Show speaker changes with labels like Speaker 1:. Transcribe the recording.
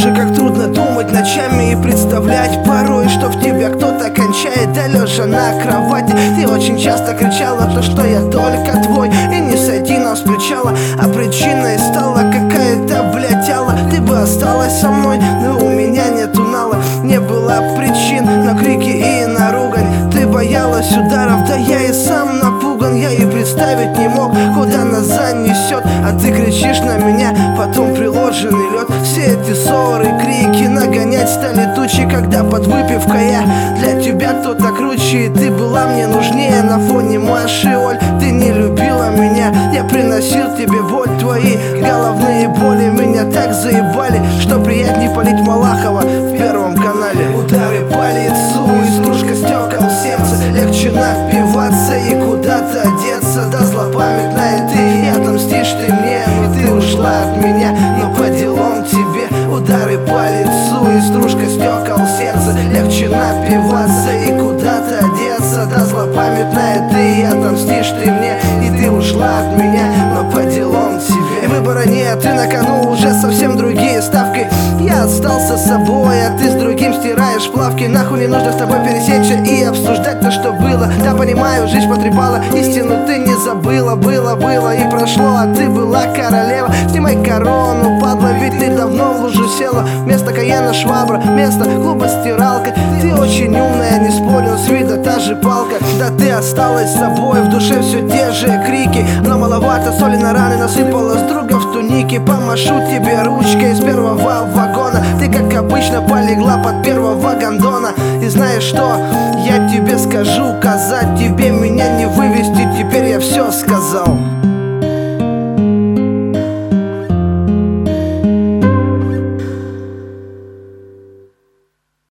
Speaker 1: Боже, как трудно думать ночами и представлять порой, что в тебя кто-то кончает, да лежа на кровати. Ты очень часто кричала то, что я только твой, и не сойти нам с причала. А причиной стала какая-то, блядь, Алла. Ты бы осталась со мной, но у меня нету нала. Не было причин на крики и на ругань. Ты боялась ударов, да я и сам напуган. Я и представить не мог, куда нас занесет. А ты кричишь на меня, потом приложенный лед. Все эти ссоры, крики нагонять стали тучи, когда под выпивкой я для тебя кто-то круче. И ты была мне нужнее на фоне Маши, Оль. Ты не любила меня, я приносил тебе боль. Твои головные боли меня так заебали, что приятней палить Малахова в Первом канале. Удары по лицу и стружка стекол в сердце. Легче напиваться и куда-то одеться. Да злопамятная ты, и отомстишь ты мне. И ты ушла от меня, но по делам тебе. Удары по лицу и стружка стекол в сердце. Легче напиваться и куда-то одеться. Да злопамятная ты, и отомстишь ты мне. И ты ушла от меня, но по делам тебе. И выбора нет, и на кону уже совсем другие ставки. Я остался с собой, а ты с другим стираешь плавки. Нахуй не нужно с тобой пересечься и обсуждать то, что было. Да понимаю, жизнь потрепала, истину ты не забыла. Было и прошло, а ты была королева. Снимай корону, падла, ведь ты давно в лужу села. Вместо Каяна швабра, вместо клуба стиралка. Ты очень умная, не спорю, с вида та же палка. Да ты осталась с собой, в душе все те же крики. Но маловато соли на раны насыпала с друга в тунике. Помашу тебе ручкой из первого вагона. Ты, как обычно, полегла под первого гондона. И знаешь что? Я тебе скажу, казать тебе меня не вывести. Теперь я все сказал.